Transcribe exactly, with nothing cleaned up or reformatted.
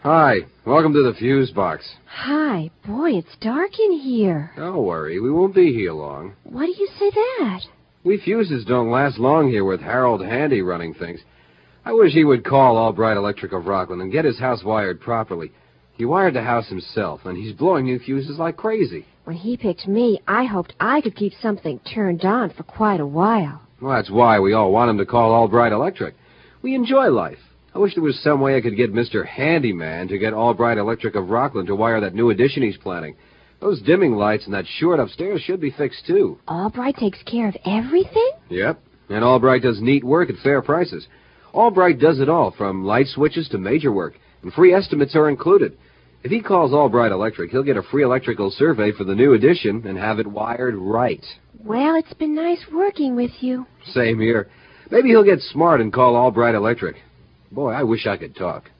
Hi. Welcome to the fuse box. Hi. Boy, it's dark in here. Don't worry. We won't be here long. Why do you say that? We fuses don't last long here with Harold Handy running things. I wish he would call Albright Electric of Rockland and get his house wired properly. He wired the house himself, and he's blowing new fuses like crazy. When he picked me, I hoped I could keep something turned on for quite a while. Well, that's why we all want him to call Albright Electric. We enjoy life. I wish there was some way I could get Mister Handyman to get Albright Electric of Rockland to wire that new addition he's planning. Those dimming lights and that short upstairs should be fixed, too. Albright takes care of everything? Yep, and Albright does neat work at fair prices. Albright does it all, from light switches to major work, and free estimates are included. If he calls Albright Electric, he'll get a free electrical survey for the new addition and have it wired right. Well, it's been nice working with you. Same here. Maybe he'll get smart and call Albright Electric. Boy, I wish I could talk.